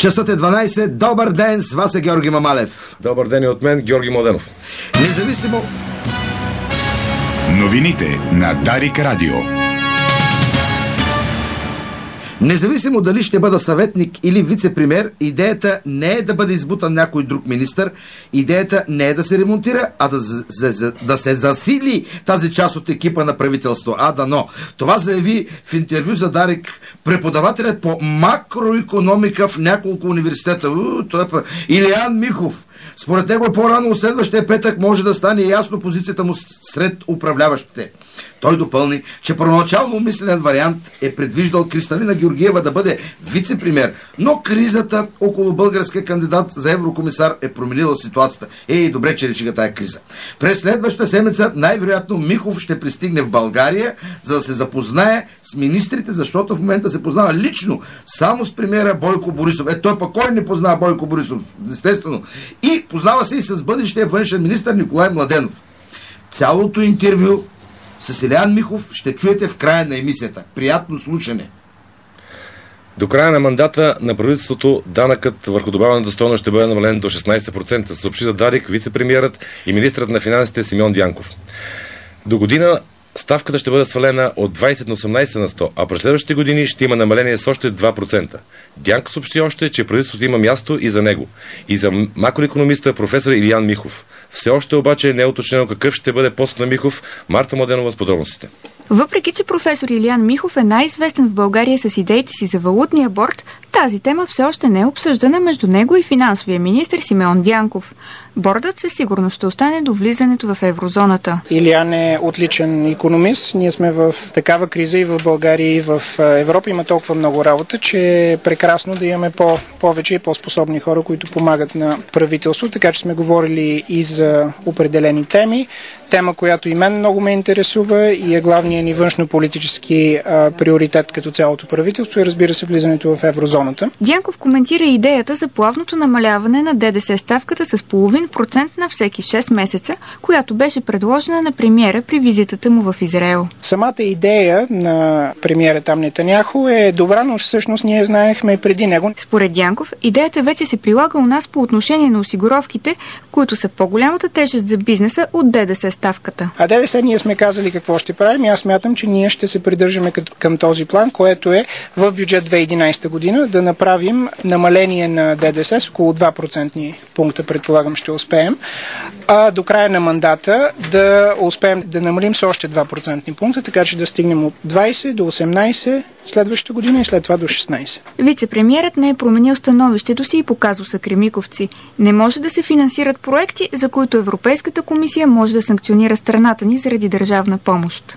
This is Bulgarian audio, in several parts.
Часът е 12. Добър ден, с вас е Георги Мамалев. Добър ден и от мен, Георги Младенов. Независимо... Новините на Дарик Радио. Независимо дали ще бъда съветник или вице-премиер, идеята не е да бъде избутан някой друг министър, идеята не е да се ремонтира, а да се засили тази част от екипа на правителство. Дано. Това заяви в интервю за Дарик преподавателят по макроекономика в няколко университета. Илиян Михов. Според него по-рано от следващия петък може да стане ясно позицията му сред управляващите. Той допълни, че първоначално умислен вариант е предвиждал Кристалина Георгиева да бъде вице-премиер, но кризата около българския кандидат за еврокомисар е променила ситуацията. Добре, че решиха тая криза. През следващата седмица най-вероятно Михов ще пристигне в България, за да се запознае с министрите, защото в момента се познава лично само с премиера Бойко Борисов. Той пък кой не познава Бойко Борисов? Естествено. И познава се и с бъдещия външен министър Николай Младенов. Цялото интервю с Илиян Михов ще чуете в края на емисията. Приятно слушане! До края на мандата на правителството данъкът върху добавената стойност ще бъде намален до 16%, съобщи за Дарик вице-премиерът и министърът на финансите Симеон Дянков. До година ставката ще бъде свалена от 20 на 18 на 100, а през следващите години ще има намаление с още 2%. Дянков съобщи още, че правителството има място и за него, и за макроекономиста професор Илиян Михов. Все още обаче не е уточнено какъв ще бъде пост на Михов. Марта Младенова с подробностите. Въпреки че професор Илиян Михов е най-известен в България с идеите си за валутния борд, тази тема все още не е обсъждана между него и финансовия министър Симеон Дянков. Бордът със сигурност ще остане до влизането в еврозоната. Илиян е отличен икономист. Ние сме в такава криза и в България, и в Европа. Има толкова много работа, че е прекрасно да имаме повече и по-способни хора, които помагат на правителство. Така че сме говорили и за определени теми. Тема, която и мен много ме интересува и е главният ни външно-политически приоритет като цялото правителство и разбира се влизането в еврозоната. Дянков коментира идеята за плавното намаляване на ДДС ставката с 0,5% на всеки 6 месеца, която беше предложена на премиера при визитата му в Израел. Самата идея на премиера там Нетаняху е добра, но всъщност ние знаехме преди него. Според Дянков, идеята вече се прилага у нас по отношение на осигуровките, които са по-голямата тежест за бизнеса от ДДС ставката. А ДДС ние сме казали какво ще правим и аз смятам, че ние ще се придържаме към този план, което е в бюджет 2011 година да направим намаление на ДДС с около 2% пункта, предполагам ще успеем, а до края на мандата да успеем да намалим с още 2% пункта, така че да стигнем от 20 до 18 следващата година и след това до 16. Вице-премиерът не е променил становището си и по казуса Кремиковци. Не може да се финансират проекти, за които Европейската комисия може да санкционира страната ни заради държавна помощ.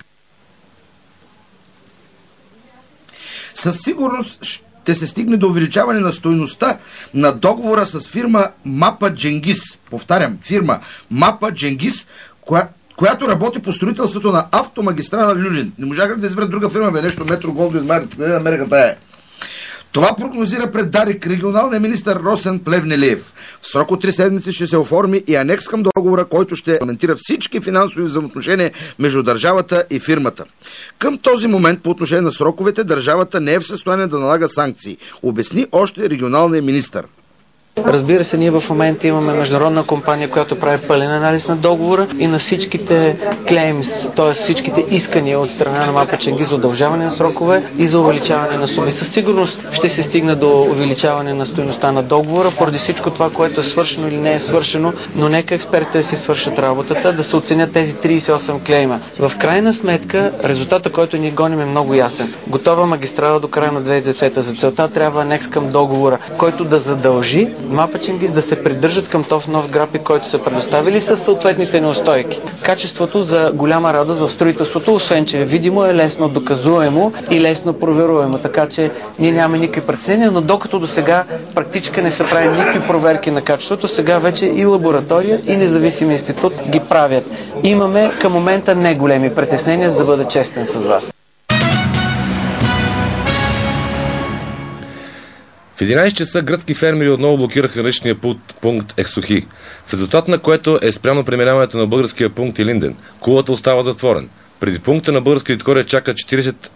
Със сигурност ще се стигне до увеличаване на стойността на договора с фирма Мапа Дженгис. Повтарям, фирма Мапа Дженгис, която работи по строителството на автомагистрала Люлин. Не можаха да изберат друга фирма, нещо Метро Голдвин Марит, не намериха тая. Това прогнозира пред Дарик регионалния министър Росен Плевнелиев. В срок от 3 седмици ще се оформи и анекс към договора, който ще регламентира всички финансови взаимоотношения между държавата и фирмата. Към този момент, по отношение на сроковете, държавата не е в състояние да налага санкции, обясни още регионалния министър. Разбира се, ние в момента имаме международна компания, която прави пълен анализ на договора и на всичките клеймс, т.е. всичките искания от страна на Мапа Дженгис за удължаване на срокове и за увеличаване на суми. Със сигурност ще се стигне до увеличаване на стойността на договора, поради всичко това, което е свършено или не е свършено, но нека експертите си свършат работата, да се оценят тези 38 клейма. В крайна сметка, резултата, който ние гоним, е много ясен. Готова магистрала до края на 2010. За целта трябва анекс към договора, който да задължи Мапа Дженгис да се придържат към този нов график, който са предоставили с съответните неустойки. Качеството за голяма радост в строителството, освен че е видимо, е лесно доказуемо и лесно проверуемо. Така че ние нямаме никакви притеснения, но докато до сега практически не са правили никакви проверки на качеството, сега вече и лаборатория, и независим институт ги правят. Имаме към момента не големи притеснения, за да бъда честен с вас. В 11 часа гръцки фермери отново блокираха речния пункт Ексохи, в резултат на което е спряно преминаването на българския пункт Илинден. Кулата остава затворен. Преди пункта на българска територия чака 40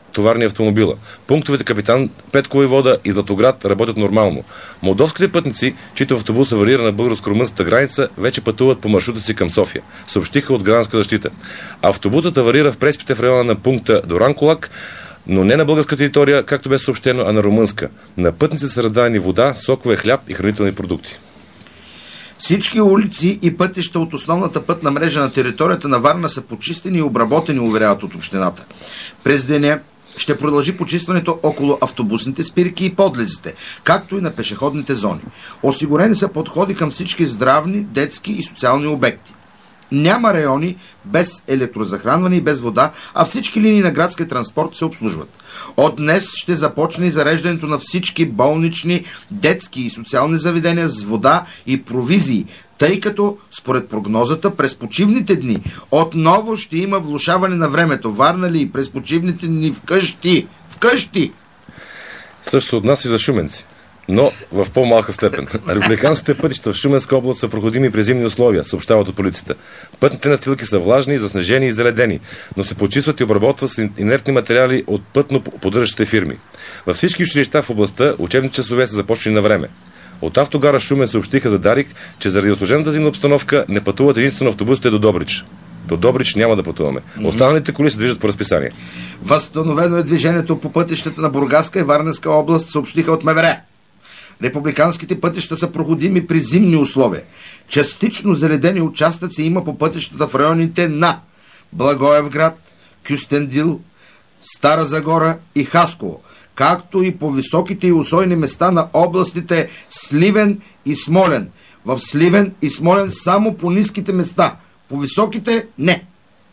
товарни автомобила. Пунктовете Капитан Петко Войвода и Златоград работят нормално. Молдовските пътници, чието автобус аварира на българско-румънската граница, вече пътуват по маршрута си към София, съобщиха от Гражданска защита. Автобусът аварира в преспите в района на пункта Доранколак, но не на българска територия, както бе съобщено, а на румънска. На пътници са раздадени вода, сокове, хляб и хранителни продукти. Всички улици и пътища от основната пътна мрежа на територията на Варна са почистени и обработени, уверяват от общината. През деня ще продължи почистването около автобусните спирки и подлезите, както и на пешеходните зони. Осигурени са подходи към всички здравни, детски и социални обекти. Няма райони без електрозахранване и без вода, а всички линии на градския транспорт се обслужват. От днес ще започне и зареждането на всички болнични, детски и социални заведения с вода и провизии, тъй като, според прогнозата, през почивните дни отново ще има влошаване на времето. Варна ли през почивните дни вкъщи? Вкъщи! Също се отнася и за шуменци, но в по-малка степен. Републиканските пътища в Шуменска област са проходими при зимни условия, съобщават от полицията. Пътните настилки са влажни, заснежени и заледени, но се почистват и обработват с инертни материали от пътно поддържащите фирми. Във всички училища в областта учебни часове са започнали на време. От автогара Шумен съобщиха за Дарик, че заради усложнената зимна обстановка не пътуват единствено автобусите до Добрич. До Добрич няма да пътуваме. Останалите коли се движат по разписание. Възстановено е движението по пътищата на Бургаска и Варненска област, съобщиха от МВР. Републиканските пътища са проходими при зимни условия. Частично заледени участъци има по пътищата в районите на Благоевград, Кюстендил, Стара Загора и Хасково, както и по високите и усойни места на областите Сливен и Смолян. В Сливен и Смолян само по ниските места, по високите не.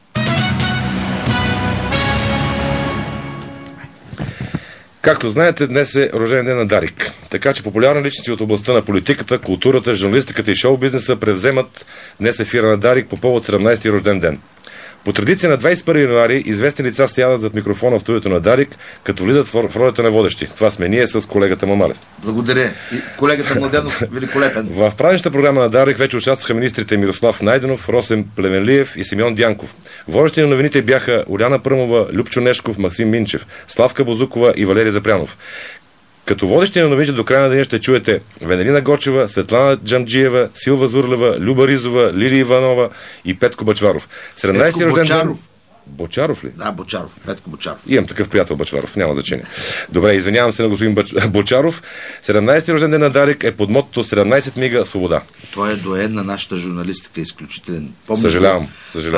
Както знаете, днес е рожден ден на Дарик. Така че популярни личности от областта на политиката, културата, журналистиката и шоу-бизнеса превземат днес ефира на Дарик по повод 17-ти рожден ден. По традиция на 21 януари известни лица сядат зад микрофона в студиото на Дарик, като влизат в ролята на водещи. Това сме ние с колегата Мамалев. Благодаря. И колегата Младенов великолепен. В празничната програма на Дарик вече участваха министрите Мирослав Найденов, Росен Плевенлиев и Симеон Дянков. Водещи на новините бяха Уляна Пръмова, Любчо Нешков, Максим Минчев, Славка Бозукова и Валерий Запрянов. Като водещи на новините до края на деня ще чуете Венелина Гочева, Светлана Джамджиева, Силва Зурлева, Люба Ризова, Лилия Иванова и Петко Бачваров. 17-ти рожден ден... Бочаров ли? Да, Бочаров. Петко Бочаров. Имам такъв приятел Бачваров, няма значение. Добре, извинявам се на господин Бочаров. 17-ти рожден ден на Дарик е под мотото 17 мига свобода. Това е доен на нашата журналистика, изключителен. Съжалявам.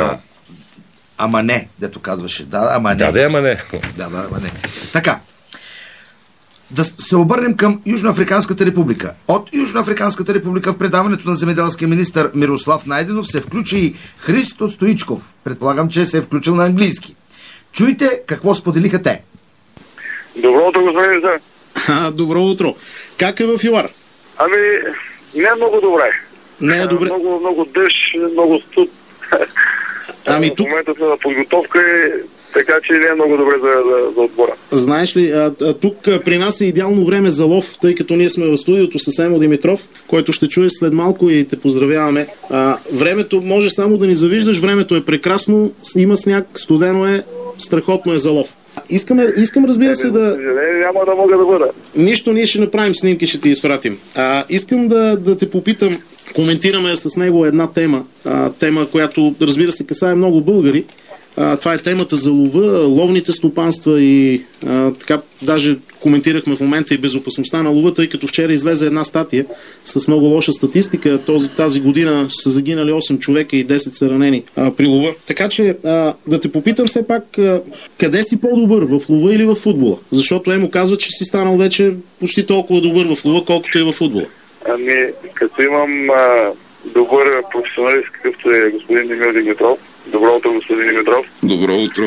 Ама не, дето казваше. Да, ама не. Да, ама не. Да, ама не. Така. Да се обърнем към Южноафриканската република. От Южноафриканската република в предаването на земеделския министър Мирослав Найденов се включи и Христо Стоичков. Предполагам, че се е включил на английски. Чуйте какво споделиха те. Добро утро, господин министър. Добро утро. Как е в ЮАР? Ами, не е много добре. Не е добре. Много дъжд, много студ. Ами тук... В момента сме на подготовка и така че не е много добре за отбора. Знаеш ли, тук при нас е идеално време за лов, тъй като ние сме в студиото с Емо Димитров, който ще чуеш след малко и те поздравяваме. Времето може само да ни завиждаш, времето е прекрасно, има сняг, студено е, страхотно е за лов. Искам разбира се да... Няма да мога да бъда. Нищо, ние ще направим снимки, ще ти изпратим. Искам да те попитам, коментираме с него една тема, която разбира се касае много българи. Това е темата за лова, ловните стопанства и така даже коментирахме в момента и безопасността на лова, тъй като вчера излезе една статия с много лоша статистика. Тази година са загинали 8 човека и 10 са ранени при лова. Така че да те попитам все пак, къде си по-добър, в лова или в футбола? Защото Емо казва, че си станал вече почти толкова добър в лова, колкото и в футбола. Ами, като имам добър професионалист, какъвто е господин Димитров. Добро утро, господин Димитров. Добро утро.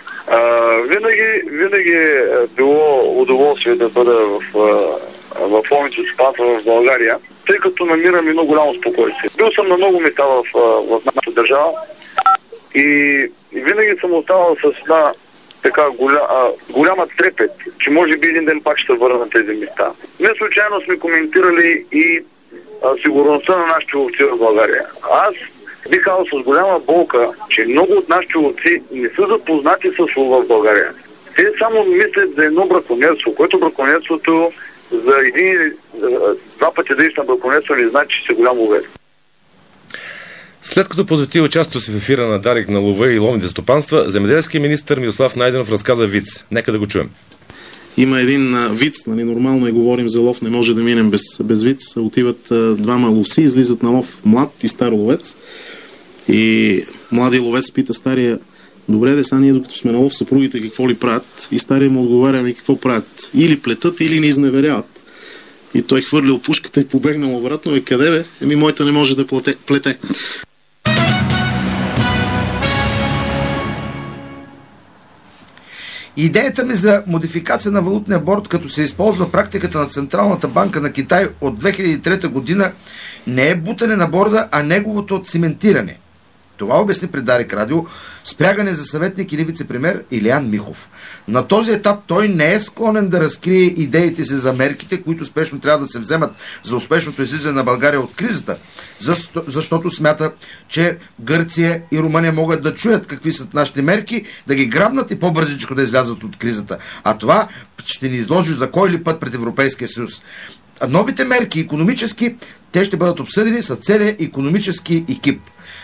Винаги е било удоволствие да бъда в ловните стопанства в България, тъй като намирам едно голямо спокойствие. Бил съм на много места в нашата държава и винаги съм оставал с една така голяма трепет, че може би един ден пак ще се върна на тези места. Не случайно сме коментирали и сигурността на нашите ловци в България. Аз бих казал с голяма болка, че много от нашите ловци не са запознати с лова в България. Те само мислят за едно браконьерство, което браконьерството за два пъти да на браконьерство не значи, че си голям ловец. След като посвети участието си в ефира на Дарик на лова и ловните стопанства, земеделският министър Мирослав Найденов разказа виц. Нека да го чуем. Има един виц, нали, нормално говорим за лов, не може да минем без виц. Отиват двама ловци, излизат на лов млад и стар ловец. И младият ловец пита стария: добре, деса, ние докато сме на лов, съпругите какво ли правят? И стария му отговаря: ами какво правят? Или плетат, или ни изневеряват. И той хвърлил пушката и побегнал обратно. И къде бе? Еми моята не може да плете. Идеята ми за модификация на валутния борд, като се използва практиката на Централната банка на Китай от 2003 година, не е бутане на борда, а неговото циментиране. Това обясни пред Дарик Радио спрягане за съветник или вице-премиер Илиян Михов. На този етап той не е склонен да разкрие идеите си за мерките, които спешно трябва да се вземат за успешното излизане на България от кризата, защото смята, че Гърция и Румъния могат да чуят какви са нашите мерки, да ги грабнат и по-бързичко да излязат от кризата. А това ще ни изложи за кой ли път пред Европейския съюз. Новите мерки, икономически, те ще бъдат обсъдени с целия икономически екип.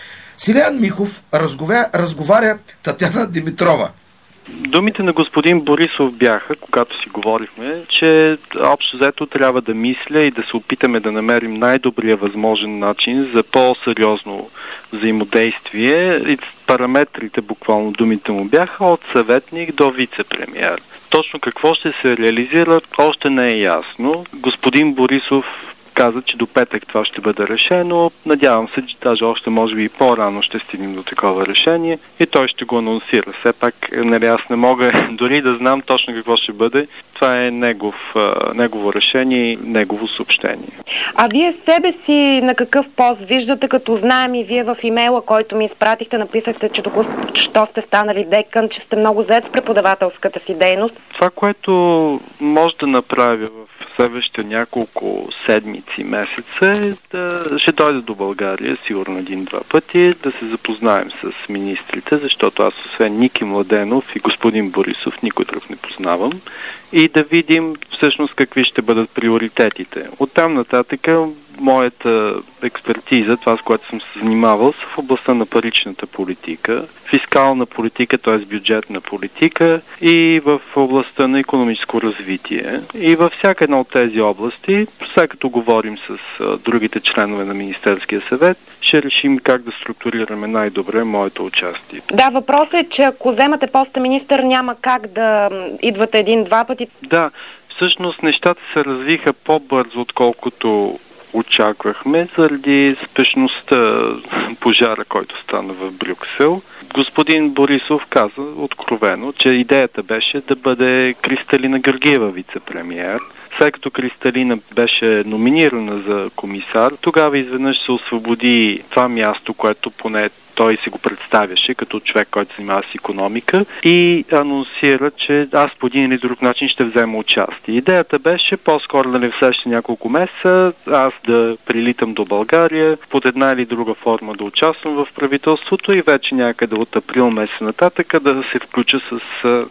С Илиян Михов разговаря Татяна Димитрова. Думите на господин Борисов бяха, когато си говорихме, че общо взето трябва да мисля и да се опитаме да намерим най-добрия възможен начин за по-сериозно взаимодействие. И параметрите, буквално думите му бяха, от съветник до вице-премиер. Точно какво ще се реализира, още не е ясно. Господин Борисов каза, че до петък това ще бъде решено. Надявам се, че даже още може би и по-рано ще стигнем до такова решение и той ще го анонсира. Все пак, нали, аз не мога дори да знам точно какво ще бъде. Това е негово решение и негово съобщение. А вие себе си на какъв пост виждате, като знаем и вие в имейла, който ми изпратихте, написахте, че току-що сте станали декан, че сте много зает с преподавателската си дейност? Това, което може да направя в следващите няколко седмици, месеца, ще дойда до България, сигурно един-два пъти, да се запознаем с министрите, защото аз освен Ники Младенов и господин Борисов никой друг не познавам, и да видим всъщност какви ще бъдат приоритетите. Оттам нататък моята експертиза, това с което съм се занимавал, са в областта на паричната политика, фискална политика, т.е. бюджетна политика и в областта на икономическо развитие. И във всяка една от тези области, след като говорим с другите членове на Министерския съвет, ще решим как да структурираме най-добре моето участие. Да, въпросът е, че ако вземате поста министър, няма как да идвате един-два пъти. Да, всъщност нещата се развиха по-бързо, отколкото очаквахме, заради спешността пожара, който стана в Брюксел. Господин Борисов каза откровено, че идеята беше да бъде Кристалина Георгиева вице-премиер. След като Кристалина беше номинирана за комисар, тогава изведнъж се освободи това място, което поне той си го представяше като човек, който занимава с икономика, и анонсира, че аз по един или друг начин ще взема участие. Идеята беше по-скоро, в следващите няколко месеца аз да прилитам до България, под една или друга форма да участвам в правителството и вече някъде от април месец нататък да се включа с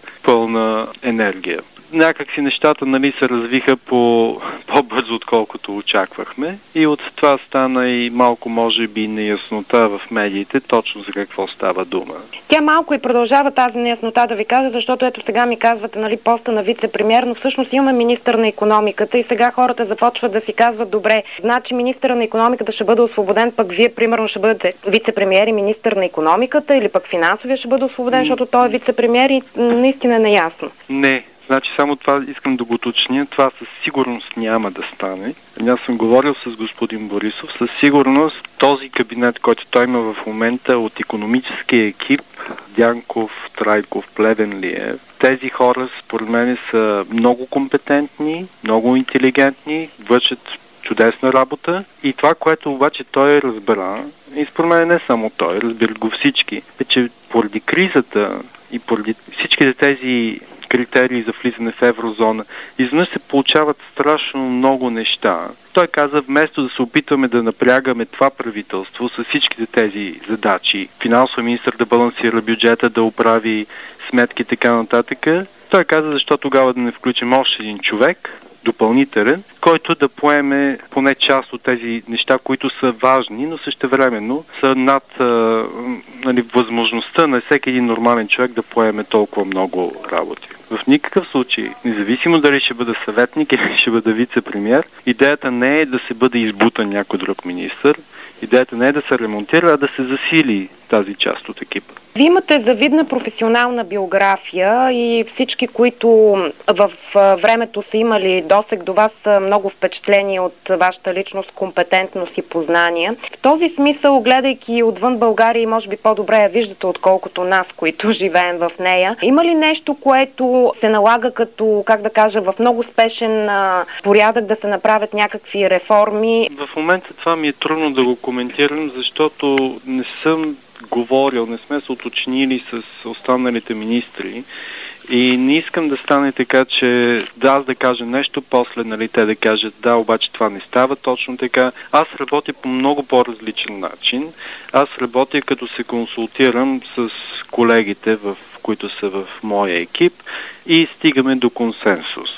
пълна енергия. Някак си нещата, се развиха по-бързо, отколкото очаквахме, и от това стана и малко, може би, неяснота в медиите, точно за какво става дума. Тя малко и продължава тази неяснота, да ви кажа, защото ето сега ми казвате, поста на вице-премиер, но всъщност имаме министър на икономиката и сега хората започват да си казват: добре, значи министъра на икономиката ще бъде освободен, пък вие примерно ще бъдете вице-премиер и министър на икономиката, или пък финансовия ще бъде освободен, защото той е вице-премиер, и наистина е неясно. Не. Значи само това искам да го уточня. Това със сигурност няма да стане. Аз съм говорил с господин Борисов. Със сигурност този кабинет, който той има в момента от икономическия екип, Дянков, Трайков, Плевенлиев, тези хора според мен са много компетентни, много интелигентни, вършат чудесна работа. И това, което обаче той разбра, и според мен не само той, разбират го всички, е, че поради кризата и поради всичките тези критерии за влизане в еврозона, изведнъж се получават страшно много неща. Той каза, вместо да се опитваме да напрягаме това правителство с всичките тези задачи, финансов министър да балансира бюджета, да оправи сметки и така нататък, Той каза, защо тогава да не включим още един човек, допълнителен, който да поеме поне част от тези неща, които са важни, но същевременно са над възможността на всеки един нормален човек да поеме толкова много работи. В никакъв случай, независимо дали ще бъде съветник или ще бъде вице-премиер, идеята не е да се бъде избутан някой друг министър, идеята не е да се ремонтира, а да се засили тази част от екипа. Вие имате завидна професионална биография и всички, които в времето са имали досег до вас, са много впечатлени от вашата личност, компетентност и познания. В този смисъл, гледайки отвън България, и може би по-добре я виждате, отколкото нас, които живеем в нея, има ли нещо, което се налага като, в много спешен порядък да се направят някакви реформи? В момента това ми е трудно да го коментирам, защото не съм говорил, не сме се уточнили с останалите министри и не искам да стане така, че аз да кажа нещо, после те да кажат да, обаче това не става точно така. Аз работя по много по-различен начин. Аз работя като се консултирам с колегите, които са в моя екип и стигаме до консенсус.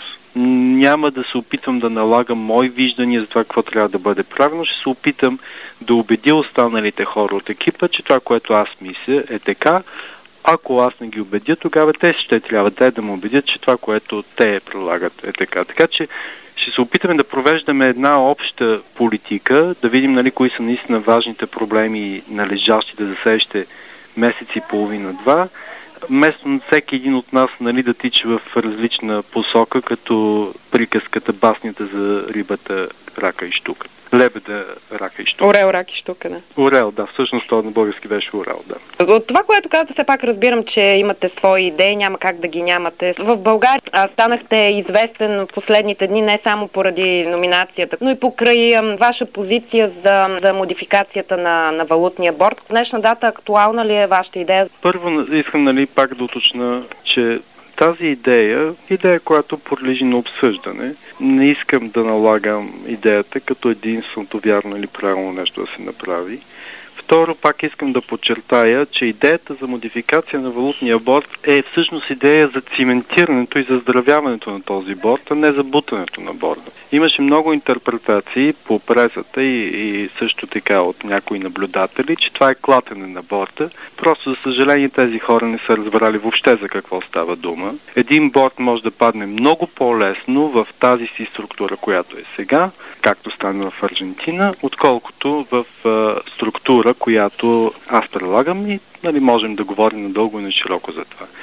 Няма да се опитвам да налагам мои виждания за това какво трябва да бъде правилно. Ще се опитам да убедя останалите хора от екипа, че това, което аз мисля, е така. Ако аз не ги убедя, тогава те ще трябва да ме убедят, че това, което те предлагат, е така. Така че ще се опитаме да провеждаме една обща политика, да видим кои са наистина важните проблеми, належащите за следващите месеци и половина-два, вместо на всеки един от нас да тича в различна посока, като приказката, баснята за рибата, рака и щука. Лебеда, рака и щука. Орел, рак и щука, да. Орел, да. Всъщност това на български беше орел, да. От това, което казвате, все пак разбирам, че имате свои идеи, няма как да ги нямате. В България станахте известен в последните дни не само поради номинацията, но и покрай ваша позиция за модификацията на валутния борд. В днешна дата актуална ли е вашата идея? Първо искам пак да уточня, че тази идея, която подлежи на обсъждане, не искам да налагам идеята като единственото вярно или правилно нещо да се направи. Второ, пак искам да подчертая, че идеята за модификация на валутния борд е всъщност идея за циментирането и заздравяването на този борд, а не за бутането на борда. Имаше много интерпретации по пресата и също така от някои наблюдатели, че това е клатене на борда. Просто, за съжаление, тези хора не са разбрали въобще за какво става дума. Един борд може да падне много по-лесно в тази си структура, която е сега, както стана в Аржентина, отколкото в структура, която аз предлагам и можем да говорим надълго и на широко за това.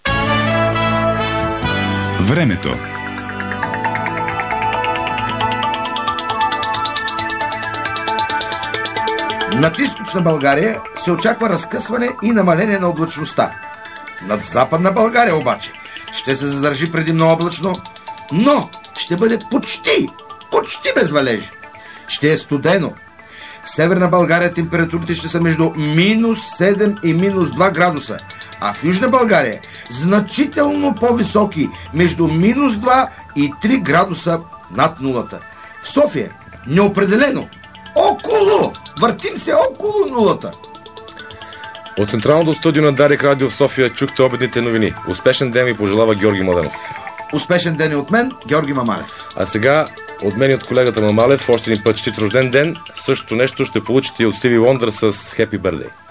Времето. Над източна България се очаква разкъсване и намаление на облачността. Над западна България обаче ще се задържи предимно облачно, но ще бъде почти без валежи. Ще е студено. В северна България температурите ще са между минус 7 и минус 2 градуса, а в южна България значително по-високи, между минус 2 и 3 градуса над нулата. В София неопределено въртим се около нулата. От Централното студио на Дарик Радио в София чухте обедните новини. Успешен ден ви пожелава Георги Младенов. Успешен ден и от мен, Георги Мамалев. А сега от мен и от колегата Мамалев още един път честит рожден ден. Същото нещо ще получите и от Стиви Уондър с Happy Birthday.